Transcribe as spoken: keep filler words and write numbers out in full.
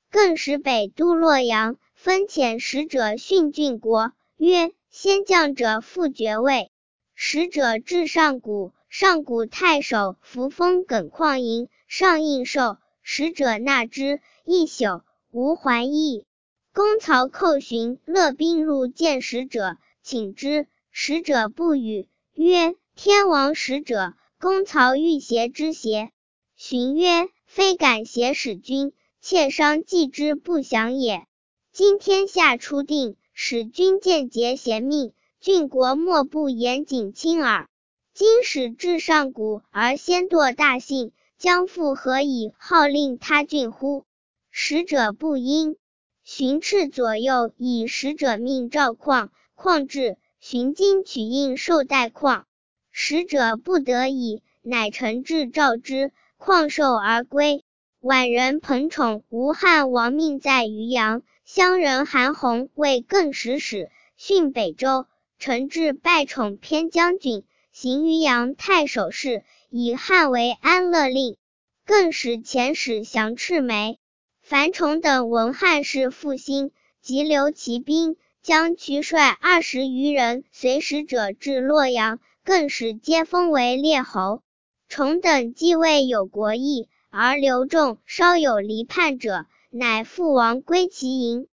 更使北都洛阳，分遣使者训郡国，曰：先降者复爵位。使者至上谷，上谷太守扶风耿况迎，上应受，使者纳之，一宿，无还意。公曹寇寻勒兵入见使者，请之，使者不语，曰：天王使者，公曹欲挟之邪？寻曰：非敢挟使君，妾商计之不详也。今天下初定，使君见节贤命，郡国莫不严谨亲耳。今使至上谷而先堕大信，将复何以号令他郡乎？使者不应。寻斥左右，以使者命召况，况至，寻今取印受代况。使者不得已，乃臣至召之，况受而归。宛人彭宠吴汉王命在渔阳，乡人韩弘为更始使，训北周。臣至拜宠偏将军，行渔阳太守事，以汉为安乐令。更使遣使降赤眉。樊崇等闻汉事复兴，即留其兵，将驱率二十余人随使者至洛阳，更使皆封为列侯。崇等既未有国义，而刘仲稍有离叛者，乃父王归其营。